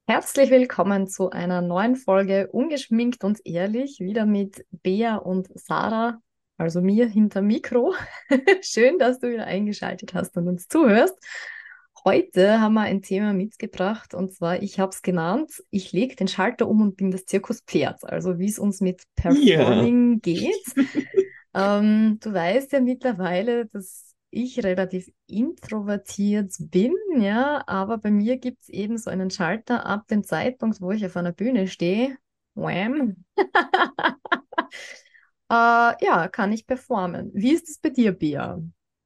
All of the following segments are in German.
Herzlich willkommen zu einer neuen Folge Ungeschminkt und ehrlich, wieder mit Bea und Sarah, also mir hinter Mikro. Schön, dass du wieder eingeschaltet hast und uns zuhörst. Heute haben wir ein Thema mitgebracht und zwar, ich habe es genannt, ich lege den Schalter um und bin das Zirkuspferd, also wie es uns mit Ja, Performing geht. Du weißt ja mittlerweile, dass ich relativ introvertiert bin, ja, aber bei mir gibt es eben so einen Schalter ab dem Zeitpunkt, wo ich auf einer Bühne stehe. Wham. Ja, kann ich performen. Wie ist es bei dir, Bea?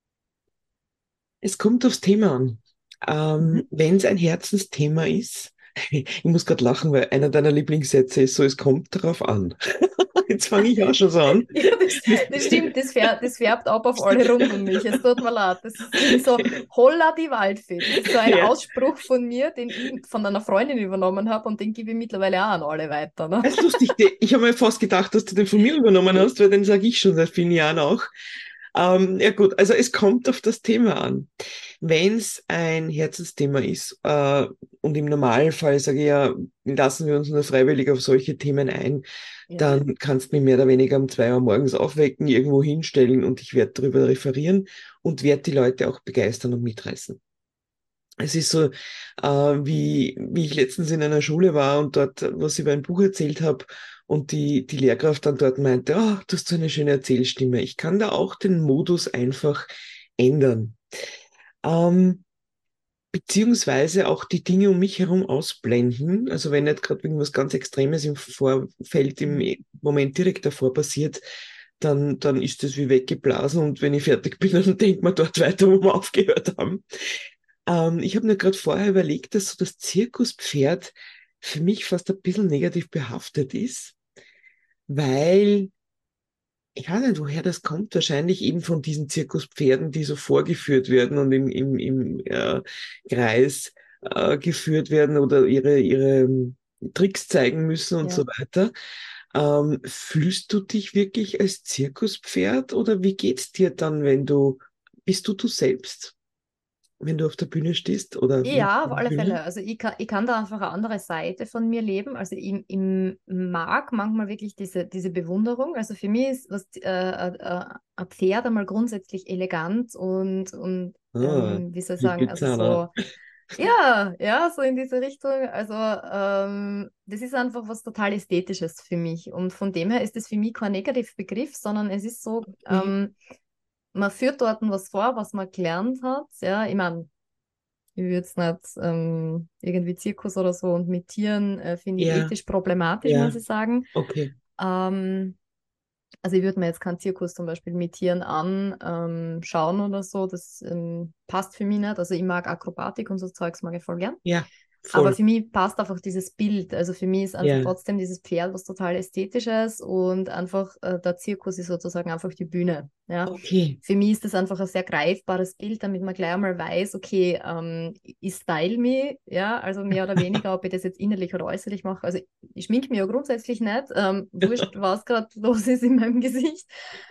es kommt aufs Thema an. Mhm. Wenn es ein Herzensthema ist, ich muss gerade lachen, weil einer deiner Lieblingssätze ist so, es kommt darauf an. Jetzt fange ich auch schon so an. Ja, das stimmt, das färbt ab auf alle rund um mich. Es tut mir leid. Das ist irgendwie so, holla die Waldfee. Das ist so ein Ja, Ausspruch von mir, den ich von einer Freundin übernommen habe und den gebe ich mittlerweile auch an alle weiter. Ne? das ist lustig. Ich habe mir fast gedacht, dass du den von mir übernommen hast, weil den sage ich schon seit vielen Jahren auch. Ja gut, also es kommt auf das Thema an. Wenn es ein Herzensthema ist, und im Normalfall sage ich ja, lassen wir uns nur freiwillig auf solche Themen ein, Ja. dann kannst du mich mehr oder weniger um 2 Uhr morgens aufwecken, irgendwo hinstellen und ich werde darüber referieren und werde die Leute auch begeistern und mitreißen. Es ist so, wie ich letztens in einer Schule war und dort was über ein Buch erzählt habe und die Lehrkraft dann dort meinte, oh, du hast so eine schöne Erzählstimme. Ich kann da auch den Modus einfach ändern. Ähm, Beziehungsweise auch die Dinge um mich herum ausblenden. Also wenn nicht gerade irgendwas ganz Extremes im Vorfeld im Mhm. Moment direkt davor passiert, dann ist das wie weggeblasen und wenn ich fertig bin, dann denkt man dort weiter, wo wir aufgehört haben. Ich habe mir gerade vorher überlegt, dass so das Zirkuspferd für mich fast ein bisschen negativ behaftet ist, weil ich weiß nicht, woher das kommt. Wahrscheinlich eben von diesen Zirkuspferden, die so vorgeführt werden und im Kreis geführt werden oder ihre Tricks zeigen müssen und so Ja. weiter. Fühlst du dich wirklich als Zirkuspferd oder wie geht's dir dann, bist du selbst, wenn du auf der Bühne stehst oder in Ja, auf der alle Bühne? Fälle. Also ich kann da einfach eine andere Seite von mir leben. Also ich mag manchmal wirklich diese Bewunderung. Also für mich ist ein Pferd einmal grundsätzlich elegant und Ah, wie soll ich sagen, also Lipizzaner. so, ja, ja, so in diese Richtung. Also das ist einfach was total Ästhetisches für mich. Und von dem her ist es für mich kein Negativbegriff, sondern es ist so, Okay. man führt dort was vor, was man gelernt hat. Ja, ich meine, ich würde jetzt nicht irgendwie Zirkus oder so und mit Tieren finde ich Ja, ethisch problematisch, muss ja, ich sagen. okay. Ähm, also ich würde mir jetzt keinen Zirkus zum Beispiel mit Tieren schauen oder so. Das passt für mich nicht. Also ich mag Akrobatik und so Zeugs mag ich voll gern. Ja, Aber voll. für mich passt einfach dieses Bild. Also für mich ist einfach Ja, trotzdem dieses Pferd was total Ästhetisches und einfach der Zirkus ist sozusagen einfach die Bühne. Ja. okay. Für mich ist das einfach ein sehr greifbares Bild, damit man gleich einmal weiß, okay, ich style me, ja, also mehr oder weniger, ob ich das jetzt innerlich oder äußerlich mache. Also ich schminke mich ja grundsätzlich nicht, wurscht, was gerade los ist in meinem Gesicht.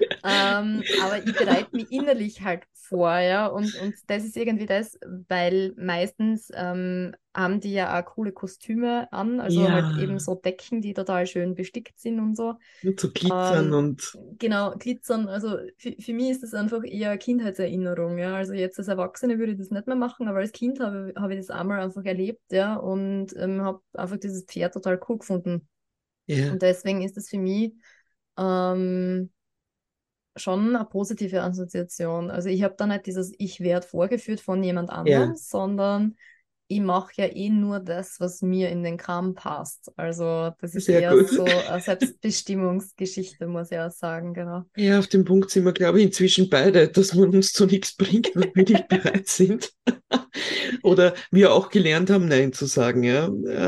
Aber ich bereite mich innerlich halt vor, ja, und das ist irgendwie das, weil meistens haben die ja auch coole Kostüme an, also halt eben Ja, so Decken, die total schön bestickt sind und so. nur zu glitzern Ähm, und genau, Glitzern, also für mich ist das einfach eher Kindheitserinnerung, ja, also jetzt als Erwachsene würde ich das nicht mehr machen, aber als Kind hab ich das einmal einfach erlebt, ja, und habe einfach dieses Pferd total cool gefunden. ja, Und deswegen ist das für mich ähm, schon eine positive Assoziation. Also ich habe da nicht dieses Ich werde vorgeführt von jemand anderem, ja, sondern ich mache ja eh nur das, was mir in den Kram passt. Also das ist sehr eher gut. so eine Selbstbestimmungsgeschichte, muss ich auch sagen, genau. Ja, auf dem Punkt sind wir, glaube ich, inzwischen beide, dass man uns zu nichts bringt, wenn wir nicht bereit sind. Oder wir auch gelernt haben, Nein zu sagen, ja.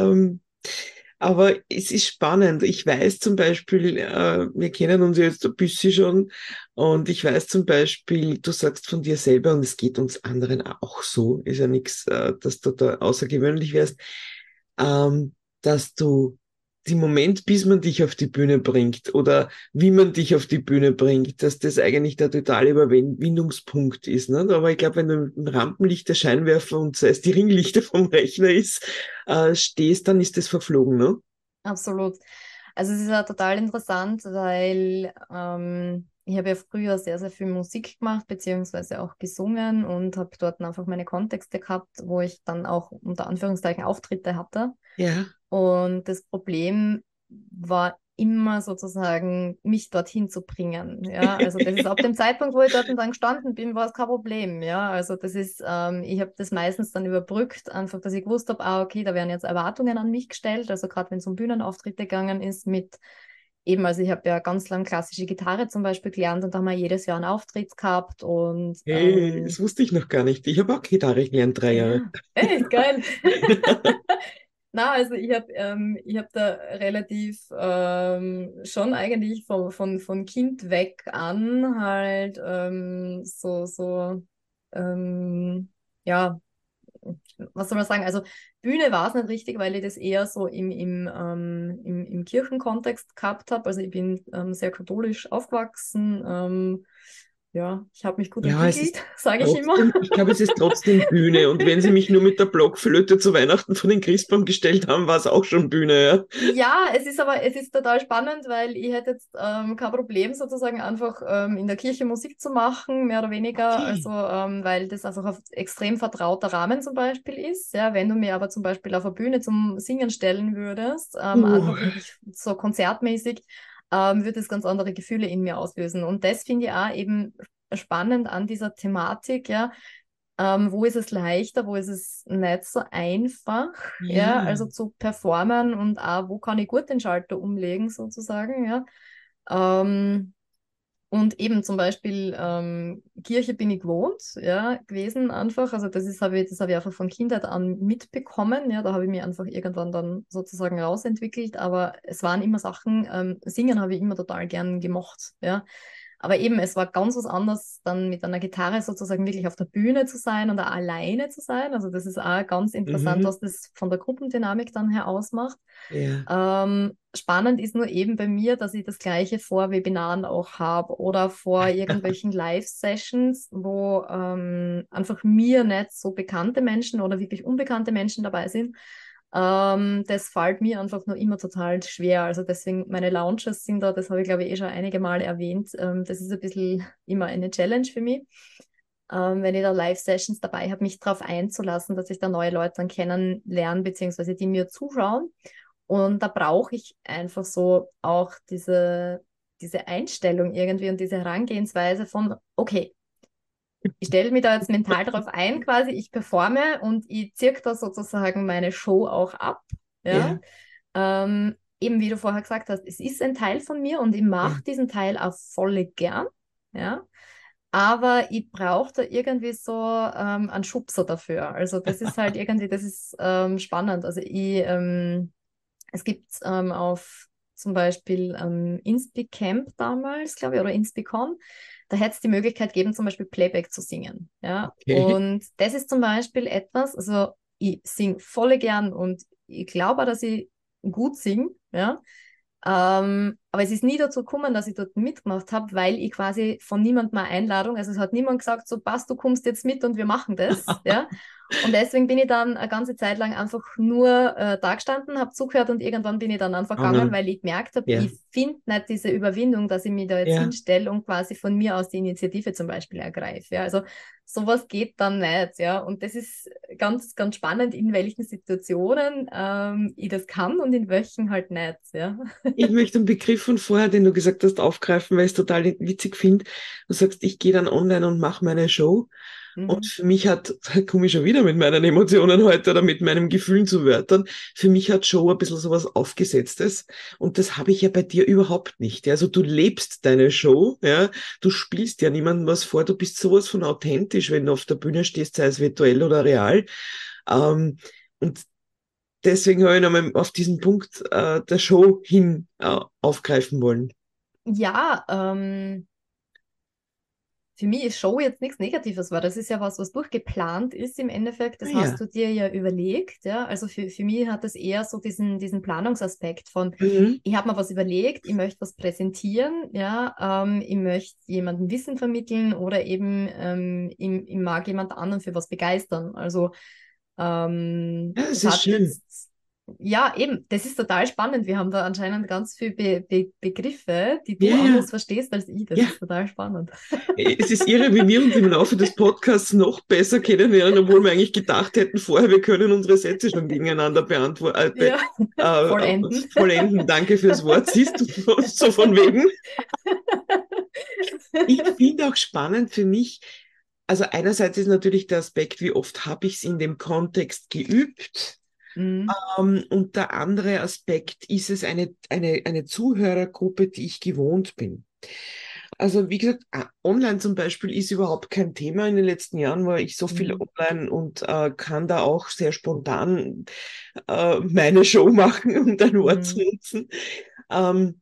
Aber es ist spannend. Ich weiß zum Beispiel, wir kennen uns ja jetzt ein bisschen schon, und ich weiß zum Beispiel, du sagst von dir selber, und es geht uns anderen auch so, ist ja nichts, dass du da außergewöhnlich wärst, dass du den Moment, bis man dich auf die Bühne bringt oder wie man dich auf die Bühne bringt, dass das eigentlich der totale Überwindungspunkt ist. Ne? Aber ich glaube, wenn du im Rampenlicht der Scheinwerfer und sei es die Ringlichter vom Rechner ist, stehst, dann ist das verflogen. Ne? Absolut. Also es ist ja total interessant, weil ich habe ja früher sehr, sehr viel Musik gemacht, beziehungsweise auch gesungen und habe dort einfach meine Kontexte gehabt, wo ich dann auch unter Anführungszeichen Auftritte hatte. Ja. Und das Problem war immer sozusagen, mich dorthin zu bringen. Ja, also das ist ab dem Zeitpunkt, wo ich dort dann gestanden bin, war es kein Problem. Ja, also das ist, ich habe das meistens dann überbrückt, einfach, dass ich gewusst habe, okay, da werden jetzt Erwartungen an mich gestellt. Also gerade wenn es um Bühnenauftritte gegangen ist mit eben, also ich habe ja ganz lang klassische Gitarre zum Beispiel gelernt und da haben wir jedes Jahr einen Auftritt gehabt und Hey, das wusste ich noch gar nicht. Ich habe auch Gitarre gelernt, 3 Jahre. ja, echt geil. Na, also ich hab da relativ schon eigentlich von Kind weg an halt ähm, ja, was soll man sagen? Also Bühne war es nicht richtig, weil ich das eher so im Kirchenkontext gehabt habe. Also ich bin sehr katholisch aufgewachsen. Ja, ich habe mich gut Ja, es ist entwickelt, sage ich immer. trotzdem, ich glaube, es ist trotzdem Bühne. Und wenn sie mich nur mit der Blockflöte zu Weihnachten vor den Christbaum gestellt haben, war es auch schon Bühne, ja. Ja, es ist total spannend, weil ich hätte jetzt kein Problem sozusagen einfach in der Kirche Musik zu machen, mehr oder weniger, also Okay. weil das einfach ein extrem vertrauter Rahmen zum Beispiel ist. Ja, wenn du mir aber zum Beispiel auf der Bühne zum Singen stellen würdest, einfach Uh, wirklich so konzertmäßig, würde es ganz andere Gefühle in mir auslösen. Und das finde ich auch eben spannend an dieser Thematik, ja. Wo ist es leichter, wo ist es nicht so einfach, ja, ja, also zu performen und auch, wo kann ich gut den Schalter umlegen, sozusagen, ja. Ähm, und eben zum Beispiel Kirche bin ich gewohnt, ja, gewesen einfach. Also das habe ich einfach von Kindheit an mitbekommen, ja, da habe ich mich einfach irgendwann dann sozusagen rausentwickelt, aber es waren immer Sachen, Singen habe ich immer total gern gemocht, ja. Aber eben, es war ganz was anderes, dann mit einer Gitarre sozusagen wirklich auf der Bühne zu sein und auch alleine zu sein. Also das ist auch ganz interessant, mhm, was das von der Gruppendynamik dann her ausmacht. ja, Spannend ist nur eben bei mir, dass ich das Gleiche vor Webinaren auch habe oder vor irgendwelchen Live-Sessions, wo einfach mir nicht so bekannte Menschen oder wirklich unbekannte Menschen dabei sind. Das fällt mir einfach nur immer total schwer. Also deswegen, meine Launches sind da, das habe ich glaube ich eh schon einige Male erwähnt. Das ist ein bisschen immer eine Challenge für mich. Wenn ich da Live-Sessions dabei habe, mich darauf einzulassen, dass ich da neue Leute dann kennenlerne, beziehungsweise die mir zuschauen. Und da brauche ich einfach so auch diese Einstellung irgendwie und diese Herangehensweise von, okay, ich stelle mich da jetzt mental darauf ein, quasi, ich performe und ich zirke da sozusagen meine Show auch ab. Ja. ja, Eben wie du vorher gesagt hast, es ist ein Teil von mir und ich ja, mache diesen Teil auch voll gern. Ja. Aber ich brauche da irgendwie so einen Schubser dafür. Also das ist halt irgendwie, das ist spannend. Also es gibt auf zum Beispiel Inspicamp damals, glaube ich, oder Inspicon, da hätte es die Möglichkeit geben, zum Beispiel Playback zu singen. Ja? okay. Und das ist zum Beispiel etwas, also ich singe voll gern und ich glaube, dass ich gut singe, ja. Aber es ist nie dazu gekommen, dass ich dort mitgemacht habe, weil ich quasi von niemandem eine Einladung, also es hat niemand gesagt, so passt, du kommst jetzt mit und wir machen das, ja. Und deswegen bin ich dann eine ganze Zeit lang einfach nur da gestanden, habe zugehört und irgendwann bin ich dann einfach gegangen, Angeln. weil ich gemerkt habe, Ja, ich finde nicht diese Überwindung, dass ich mich da jetzt ja. hinstelle und quasi von mir aus die Initiative zum Beispiel ergreife. Ja. Also sowas geht dann nicht, ja. Und das ist ganz, ganz spannend, in welchen Situationen ich das kann und in welchen halt nicht, ja. Ich möchte einen Begriff von vorher, den du gesagt hast, aufgreifen, weil ich es total witzig finde. Du sagst, ich gehe dann online und mache meine Show. Und Mhm. für mich da komme ich schon wieder mit meinen Emotionen heute oder mit meinen Gefühlen zu Wörtern. Für mich hat Show ein bisschen sowas Aufgesetztes. Und das habe ich ja bei dir überhaupt nicht. Ja. Also du lebst deine Show, ja. Du spielst ja niemandem was vor. Du bist sowas von authentisch, wenn du auf der Bühne stehst, sei es virtuell oder real. Ähm, und deswegen habe ich nochmal auf diesen Punkt der Show hin, Mhm. aufgreifen wollen. Ja, für mich ist Show jetzt nichts Negatives, weil das ist ja was durchgeplant ist im Endeffekt. Das Ah hast ja. du dir ja überlegt, ja. Also für mich hat das eher so diesen Planungsaspekt von, Mhm. ich habe mir was überlegt, ich möchte was präsentieren, ja, ich möchte jemandem Wissen vermitteln oder eben ich mag jemand anderen für was begeistern. Also Ja, das es ist hat schön. jetzt, ja, eben, das ist total spannend. Wir haben da anscheinend ganz viele Begriffe, die du Ja, ja. anders verstehst als ich. Das Ja, ist total spannend. es ist irre, wie wir uns im Laufe des Podcasts noch besser kennenlernen, obwohl wir eigentlich gedacht hätten vorher, wir können unsere Sätze schon gegeneinander beantworten, Ja, vollenden. vollenden. Danke fürs Wort. Siehst du, so von wegen. Ich finde auch spannend für mich, also einerseits ist natürlich der Aspekt, wie oft habe ich es in dem Kontext geübt? Mhm. Und der andere Aspekt ist es eine Zuhörergruppe, die ich gewohnt bin. Also wie gesagt, online zum Beispiel ist überhaupt kein Thema. In den letzten Jahren war ich so viel Mhm. online und kann da auch sehr spontan meine Show machen, um dein Wort zu Mhm. nutzen. Ähm,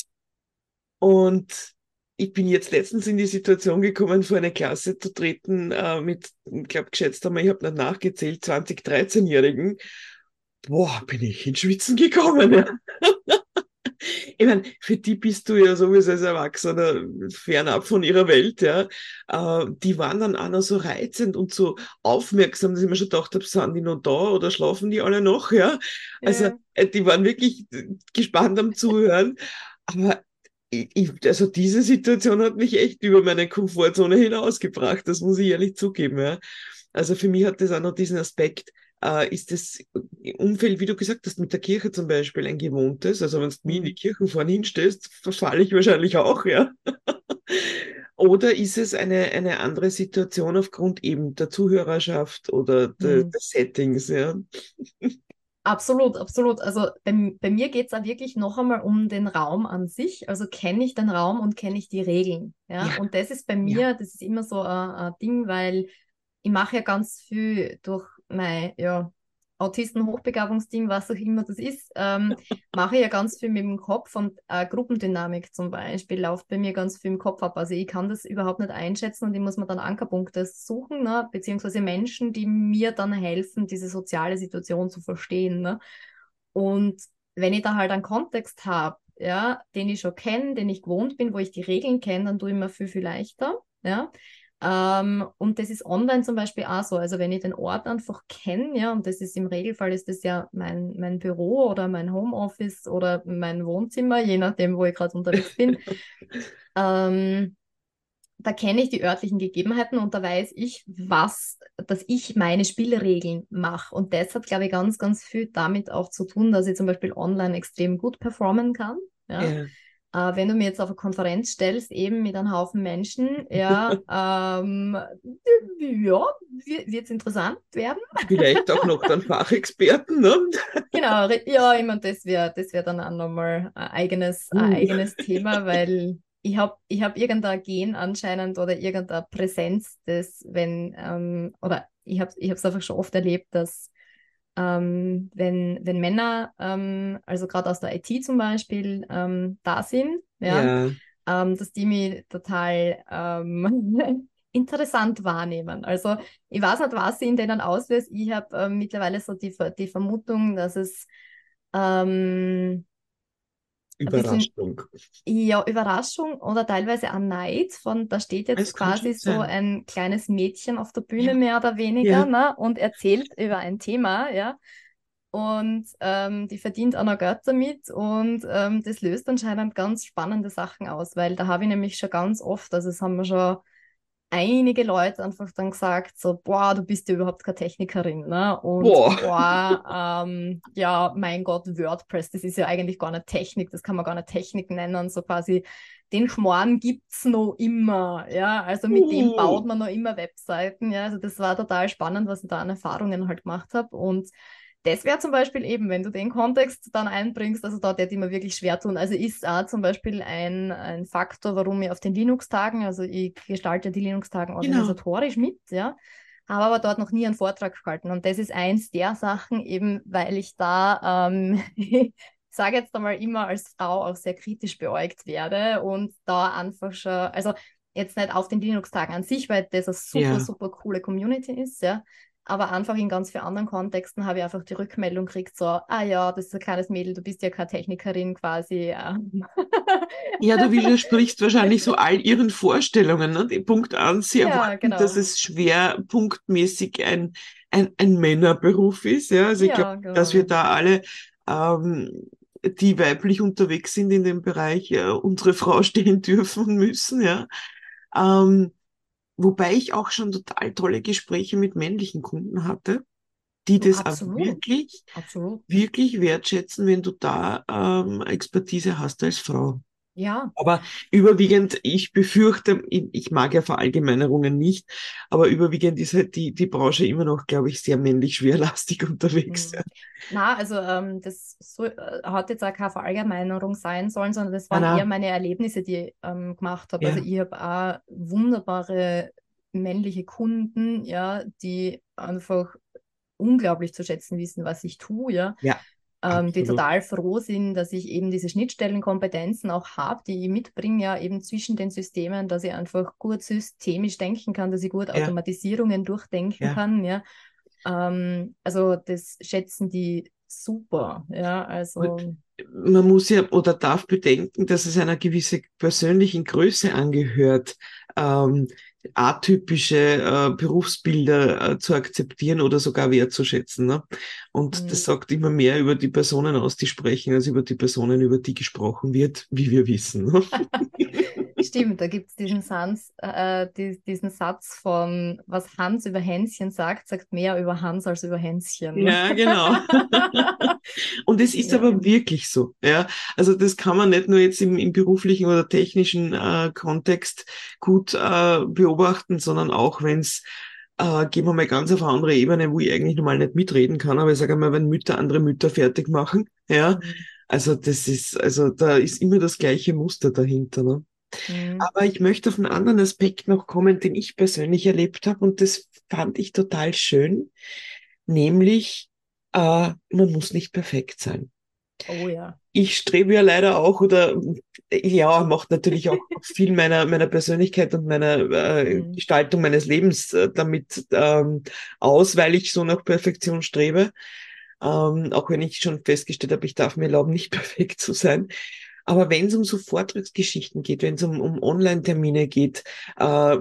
und ich bin jetzt letztens in die Situation gekommen, vor eine Klasse zu treten mit, ich glaube, geschätzt einmal, ich habe nicht nachgezählt, 20, 13-Jährigen. Boah, bin ich ins Schwitzen gekommen. Ja. Ich meine, für die bist du ja sowieso als Erwachsener fernab von ihrer Welt, ja. Die waren dann auch noch so reizend und so aufmerksam, dass ich mir schon gedacht habe, sind die noch da oder schlafen die alle noch, ja. Also, Ja. die waren wirklich gespannt am Zuhören. Aber also diese Situation hat mich echt über meine Komfortzone hinausgebracht, das muss ich ehrlich zugeben, ja. Also für mich hat das auch noch diesen Aspekt, ist das Umfeld, wie du gesagt hast, mit der Kirche zum Beispiel ein gewohntes. Also wenn du mich in die Mhm. Kirchen vorne hinstellst, verfalle ich wahrscheinlich auch, ja. Oder ist es eine andere Situation aufgrund eben der Zuhörerschaft oder Mhm. des Settings, ja? Absolut, absolut. Also bei mir geht es auch wirklich noch einmal um den Raum an sich. Also kenne ich den Raum und kenne ich die Regeln. Ja, Ja, und das ist bei ja. mir, das ist immer so ein Ding, weil ich mache ja ganz viel durch mein ja, Autisten-Hochbegabungsding, was auch immer das ist, mache ich ja ganz viel mit dem Kopf und Gruppendynamik zum Beispiel läuft bei mir ganz viel im Kopf ab. Also ich kann das überhaupt nicht einschätzen und ich muss mir dann Ankerpunkte suchen, ne? Beziehungsweise Menschen, die mir dann helfen, diese soziale Situation zu verstehen. Ne? Und wenn ich da halt einen Kontext habe, ja, den ich schon kenne, den ich gewohnt bin, wo ich die Regeln kenne, dann tue ich mir viel, viel leichter. Ja. Und das ist online zum Beispiel auch so. Also wenn ich den Ort einfach kenne, ja, und das ist im Regelfall ist das ja mein Büro oder mein Homeoffice oder mein Wohnzimmer, je nachdem, wo ich gerade unterwegs bin. Ähm, Da kenne ich die örtlichen Gegebenheiten und da weiß ich, dass ich meine Spielregeln mache. Und das hat, glaube ich, ganz, ganz viel damit auch zu tun, dass ich zum Beispiel online extrem gut performen kann. Ja. Ja. Wenn du mir jetzt auf eine Konferenz stellst, eben mit einem Haufen Menschen, ja, ja, wird es interessant werden. Vielleicht auch noch dann Fachexperten, ne? Genau, ja, ich meine, das wär dann auch nochmal ein Uh. eigenes Thema, weil ich hab irgendein Gen anscheinend oder irgendeine Präsenz, das, oder ich habe es einfach schon oft erlebt, dass wenn Männer, also gerade aus der IT zum Beispiel, da sind, ja, Ja, dass die mich total interessant wahrnehmen. Also ich weiß nicht, was sie in denen auslöst. Ich habe mittlerweile so die Vermutung, dass es ein bisschen Überraschung. ja, Überraschung oder teilweise auch Neid von, da steht jetzt Es kann quasi schon so sein. ein kleines Mädchen auf der Bühne Ja, mehr oder weniger, ja. ne, und erzählt über ein Thema, ja. Und die verdient auch noch Geld damit und das löst anscheinend ganz spannende Sachen aus, weil da habe ich nämlich schon ganz oft, also es haben mir schon einige Leute einfach dann gesagt, so, boah, du bist ja überhaupt keine Technikerin, ne? Und Boah. boah, ja, mein Gott, WordPress, das ist ja eigentlich gar nicht Technik, das kann man gar nicht Technik nennen, so quasi, den Schmarrn gibt's noch immer, ja, also mit dem baut Uh. man noch immer Webseiten, ja, also das war total spannend, was ich da an Erfahrungen halt gemacht habe und das wäre zum Beispiel eben, wenn du den Kontext dann einbringst, also da wird immer wirklich schwer tun. Also ist auch zum Beispiel ein Faktor, warum ich auf den Linux-Tagen, also ich gestalte die Linux-Tagen Genau. organisatorisch mit, ja, habe aber dort noch nie einen Vortrag gehalten. Und das ist eins der Sachen eben, weil ich da, ich sage jetzt einmal immer als Frau auch sehr kritisch beäugt werde und da einfach schon, also jetzt nicht auf den Linux-Tagen an sich, weil das eine super, Ja. super coole Community ist, ja. Aber einfach in ganz vielen anderen Kontexten habe ich einfach die Rückmeldung gekriegt, so, ah ja, das ist ein kleines Mädel, du bist ja keine Technikerin quasi. Ja, du widersprichst wahrscheinlich so all ihren Vorstellungen. Ne? Die Punkt an, sie Ja, erwarten, dass genau. es schwerpunktmäßig ein Männerberuf ist. Ja, also ich glaube, Ja, dass wir genau. da alle, die weiblich unterwegs sind in dem Bereich, unsere Frau stehen dürfen und müssen. Ja, ähm, wobei ich auch schon total tolle Gespräche mit männlichen Kunden hatte, die Du, das auch absolut. wirklich, Absolut. wirklich wertschätzen, wenn du da Expertise hast als Frau. Ja. Aber überwiegend, ich befürchte, ich mag ja Verallgemeinerungen nicht, aber überwiegend ist halt die Branche immer noch, glaube ich, sehr männlich schwerlastig unterwegs. Ja. Hm. Na, also das hat jetzt auch keine Verallgemeinerung sein sollen, sondern das Ah, waren eher na, meine Erlebnisse, die ich gemacht habe. Also ja, ich habe auch wunderbare männliche Kunden, ja, die einfach unglaublich zu schätzen wissen, was ich tue, ja. ja, Die absolut. total froh sind, dass ich eben diese Schnittstellenkompetenzen auch habe, die ich mitbringe, ja, eben zwischen den Systemen, dass ich einfach gut systemisch denken kann, dass ich gut Ja, Automatisierungen durchdenken ja. kann, ja. Also das schätzen die super, ja, Und also man muss ja oder darf bedenken, dass es einer gewissen persönlichen Größe angehört, ähm, atypische Berufsbilder zu akzeptieren oder sogar wertzuschätzen. Ne? Und mh. das sagt immer mehr über die Personen aus, die sprechen, als über die Personen, über die gesprochen wird, wie wir wissen. Ne? Stimmt, da gibt es diesen Satz von, was Hans über Hänschen sagt, sagt mehr über Hans als über Hänschen. Ja, genau. Und es ist Ja. aber wirklich so, ja. Also das kann man nicht nur jetzt im beruflichen oder technischen Kontext gut beobachten, sondern auch wenn es, gehen wir mal ganz auf eine andere Ebene, wo ich eigentlich normal nicht mitreden kann, aber ich sage mal, wenn Mütter andere Mütter fertig machen, ja. Mhm. Also das ist, also da ist immer das gleiche Muster dahinter, ne? Mhm. Aber ich möchte auf einen anderen Aspekt noch kommen, den ich persönlich erlebt habe und das fand ich total schön, nämlich man muss nicht perfekt sein. Oh ja. Ich strebe ja leider auch oder ja, macht natürlich auch viel meiner Persönlichkeit und meiner Mhm. Gestaltung meines Lebens damit aus, weil ich so nach Perfektion strebe. Auch wenn ich schon festgestellt habe, ich darf mir erlauben, nicht perfekt zu sein. Aber wenn es um so Vortragsgeschichten geht, wenn es um Online-Termine geht, äh,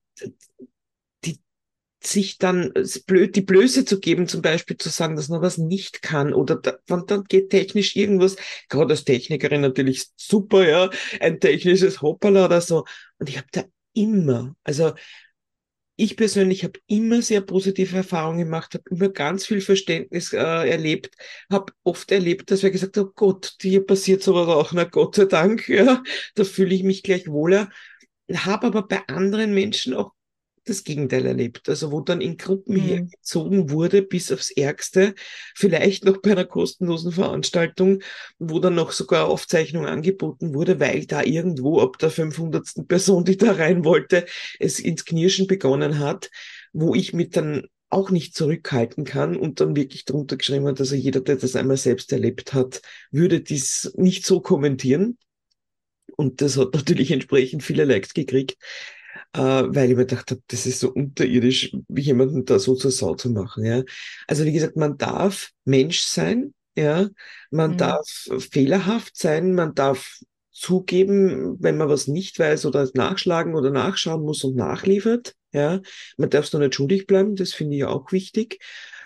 die sich dann die Blöße zu geben, zum Beispiel zu sagen, dass man was nicht kann oder dann geht technisch irgendwas, gerade als Technikerin natürlich super, ja, ein technisches Hoppala oder so. Und ich habe da immer, also ich persönlich habe immer sehr positive Erfahrungen gemacht, habe immer ganz viel Verständnis erlebt, habe oft erlebt, dass wir gesagt haben, oh Gott, hier passiert sowas auch, na Gott sei Dank, ja, da fühle ich mich gleich wohler. Habe aber bei anderen Menschen auch das Gegenteil erlebt. Also wo dann in Gruppen Mhm. hergezogen wurde, bis aufs Ärgste, vielleicht noch bei einer kostenlosen Veranstaltung, wo dann noch sogar Aufzeichnung angeboten wurde, weil da irgendwo ab der 500. Person, die da rein wollte, es ins Knirschen begonnen hat, wo ich mit dann auch nicht zurückhalten kann und dann wirklich drunter geschrieben hat, also jeder, der das einmal selbst erlebt hat, würde dies nicht so kommentieren. Und das hat natürlich entsprechend viele Likes gekriegt, weil ich mir gedacht habe, das ist so unterirdisch, wie jemanden da so zur Sau zu machen. Ja? Also wie gesagt, man darf Mensch sein, ja, man Mhm. darf fehlerhaft sein, man darf zugeben, wenn man was nicht weiß oder nachschlagen oder nachschauen muss und nachliefert. Ja, man darf es nur nicht schuldig bleiben, das finde ich auch wichtig.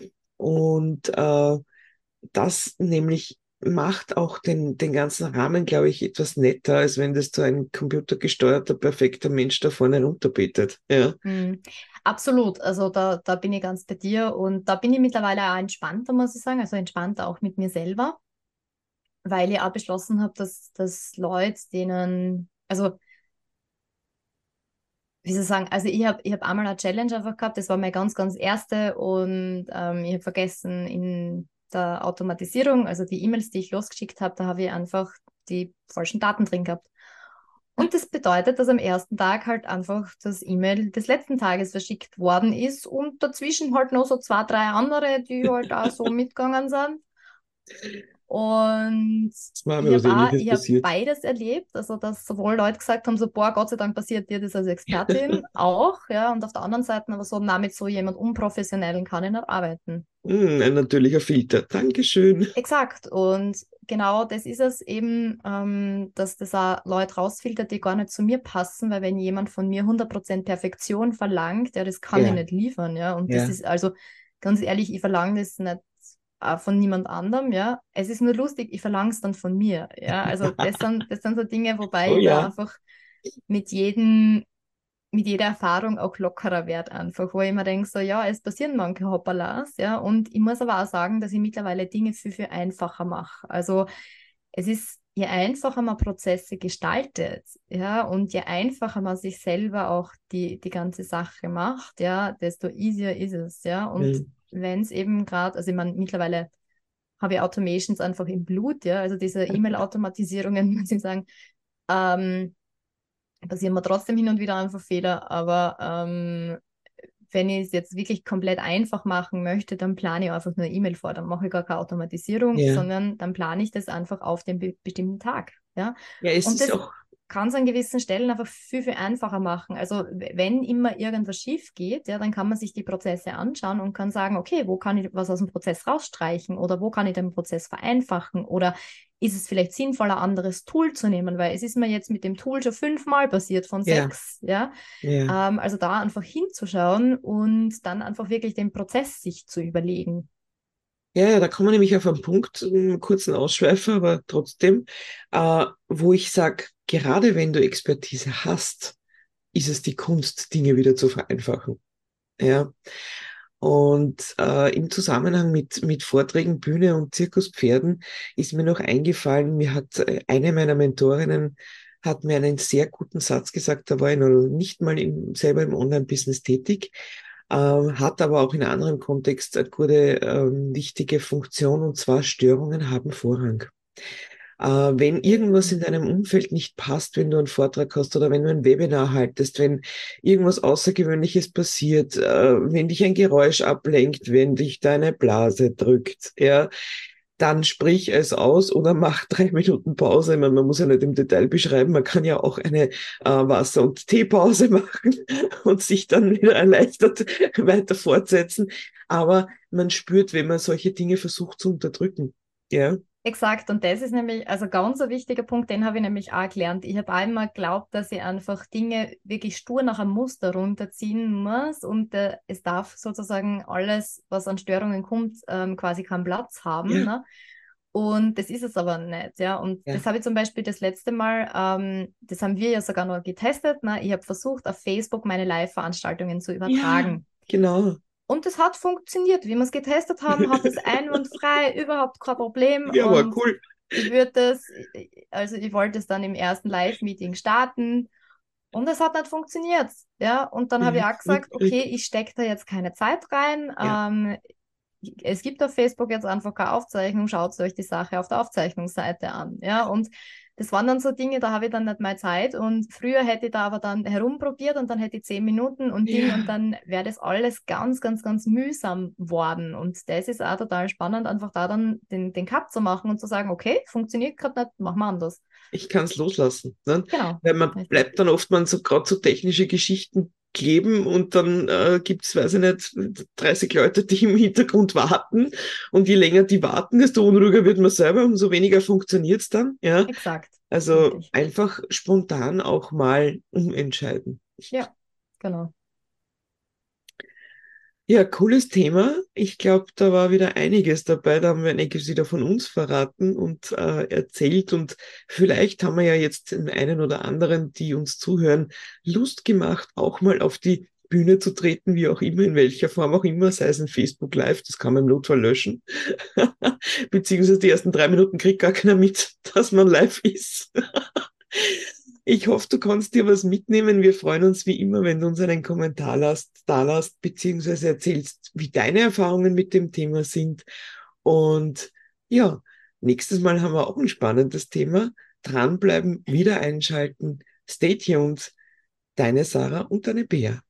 Und das nämlich macht auch den ganzen Rahmen, glaube ich, etwas netter, als wenn das so ein computergesteuerter, perfekter Mensch da vorne runterbetet. Ja. Mhm. Absolut, also da bin ich ganz bei dir und da bin ich mittlerweile auch entspannter, muss ich sagen, also entspannter auch mit mir selber, weil ich auch beschlossen habe, dass Leute, denen, also wie soll ich sagen, also ich hab einmal eine Challenge einfach gehabt, das war meine ganz, ganz erste und ich habe vergessen in der Automatisierung, also die E-Mails, die ich losgeschickt habe, da habe ich einfach die falschen Daten drin gehabt. Und das bedeutet, dass am ersten Tag halt einfach das E-Mail des letzten Tages verschickt worden ist und dazwischen halt noch so zwei, drei andere, die halt auch so mitgegangen sind. Und ist mir aber was Ähnliches ich hab passiert. beides erlebt, also dass sowohl Leute gesagt haben, so, boah, Gott sei Dank passiert dir das als Expertin auch, ja, und auf der anderen Seite aber so, na, mit so jemand Unprofessionellen kann ich nicht arbeiten. Ein natürlicher Filter. Dankeschön. Exakt. Und genau das ist es eben, dass das auch Leute rausfiltert, die gar nicht zu mir passen, weil wenn jemand von mir 100% Perfektion verlangt, ja, das kann ich Ja, nicht liefern, ja. Und das ja. ist also, ganz ehrlich, ich verlange das nicht von niemand anderem, ja. Es ist nur lustig, ich verlange es dann von mir, ja. Also das sind so Dinge, wobei Oh ich da ja. einfach mit jedem mit jeder Erfahrung auch lockerer werde einfach, wo ich mir denke, so ja, es passieren manche Hoppalas, ja, und ich muss aber auch sagen, dass ich mittlerweile Dinge viel, viel einfacher mache. Also es ist, je einfacher man Prozesse gestaltet, ja, und je einfacher man sich selber auch die ganze Sache macht, ja, desto easier ist es, ja, und Hm. wenn es eben gerade, also ich meine, mittlerweile habe ich Automations einfach im Blut, ja, also diese E-Mail-Automatisierungen, muss ich sagen, ähm, passieren mir trotzdem hin und wieder einfach Fehler, aber wenn ich es jetzt wirklich komplett einfach machen möchte, dann plane ich einfach nur E-Mail vor. Dann mache ich gar keine Automatisierung, Ja. sondern dann plane ich das einfach auf den bestimmten Tag. Ja? Ja, es Und ist das auch, kann es an gewissen Stellen einfach viel, viel einfacher machen. Also wenn immer irgendwas schief geht, ja, dann kann man sich die Prozesse anschauen und kann sagen, okay, wo kann ich was aus dem Prozess rausstreichen oder wo kann ich den Prozess vereinfachen oder ist es vielleicht sinnvoller, ein anderes Tool zu nehmen, weil es ist mir jetzt mit dem Tool schon 5-mal passiert von ja, 6, ja. ja. Also da einfach hinzuschauen und dann einfach wirklich den Prozess sich zu überlegen. Ja, ja, da kommen wir nämlich auf einen Punkt, einen kurzen Ausschweifer, aber trotzdem, wo ich sage, gerade wenn du Expertise hast, ist es die Kunst, Dinge wieder zu vereinfachen. Ja. Und im Zusammenhang mit Vorträgen, Bühne und Zirkuspferden ist mir noch eingefallen, mir hat eine meiner Mentorinnen hat mir einen sehr guten Satz gesagt, da war ich noch nicht mal selber im Online-Business tätig, hat aber auch in einem anderen Kontext eine gute, wichtige Funktion, und zwar Störungen haben Vorrang. Wenn irgendwas in deinem Umfeld nicht passt, wenn du einen Vortrag hast oder wenn du ein Webinar haltest, wenn irgendwas Außergewöhnliches passiert, wenn dich ein Geräusch ablenkt, wenn dich deine Blase drückt, ja, dann sprich es aus oder mach 3 Minuten Pause. Ich meine, man muss ja nicht im Detail beschreiben, man kann ja auch eine Wasser- und Teepause machen und sich dann wieder erleichtert weiter fortsetzen. Aber man spürt, wenn man solche Dinge versucht zu unterdrücken. Ja, Exakt, und das ist nämlich, also ganz ein wichtiger Punkt, den habe ich nämlich auch gelernt. Ich habe einmal geglaubt, dass ich einfach Dinge wirklich stur nach einem Muster runterziehen muss und es darf sozusagen alles, was an Störungen kommt, quasi keinen Platz haben, ja, ne? Und das ist es aber nicht, ja. Und das ja. habe ich zum Beispiel das letzte Mal, das haben wir ja sogar noch getestet, ne? Ich habe versucht, auf Facebook meine Live-Veranstaltungen zu Ja, übertragen. genau. Und es hat funktioniert. Wie wir es getestet haben, hat es einwandfrei, überhaupt kein Problem. Ja, war Und cool. ich würde das, also ich wollte es dann im ersten Live-Meeting starten und es hat nicht funktioniert. Ja, und dann Ich habe ich auch hab's gesagt, okay, mitgekriegt. ich stecke da jetzt keine Zeit rein. Ja. Es gibt auf Facebook jetzt einfach keine Aufzeichnung, schaut euch die Sache auf der Aufzeichnungsseite an. Ja, und das waren dann so Dinge, da habe ich dann nicht mehr Zeit. Und früher hätte ich da aber dann herumprobiert und dann hätte ich 10 Minuten und Ding und Ja, dann wäre das alles ganz, ganz, ganz mühsam worden. Und das ist auch total spannend, einfach da dann den Cut zu machen und zu sagen, okay, funktioniert gerade nicht, machen wir anders. ich kann es loslassen. Ne? Genau, Weil man richtig. bleibt dann oft man so gerade so technische Geschichten kleben und dann gibt's, weiß ich nicht, 30 Leute, die im Hintergrund warten. Und je länger die warten, desto unruhiger wird man selber, umso weniger funktioniert's dann. Ja, Exakt, also richtig. einfach spontan auch mal umentscheiden. Ja, genau. Ja, cooles Thema. Ich glaube, da war wieder einiges dabei. Da haben wir einiges wieder von uns verraten und erzählt. Und vielleicht haben wir ja jetzt den einen oder anderen, die uns zuhören, Lust gemacht, auch mal auf die Bühne zu treten, wie auch immer, in welcher Form auch immer, sei es ein Facebook Live, das kann man im Notfall löschen. Beziehungsweise die ersten 3 Minuten kriegt gar keiner mit, dass man live ist. Ich hoffe, du kannst dir was mitnehmen. Wir freuen uns wie immer, wenn du uns einen Kommentar da lässt, beziehungsweise erzählst, wie deine Erfahrungen mit dem Thema sind. Und ja, nächstes Mal haben wir auch ein spannendes Thema. Dranbleiben, wieder einschalten. Stay tuned. Deine Sarah und deine Bea.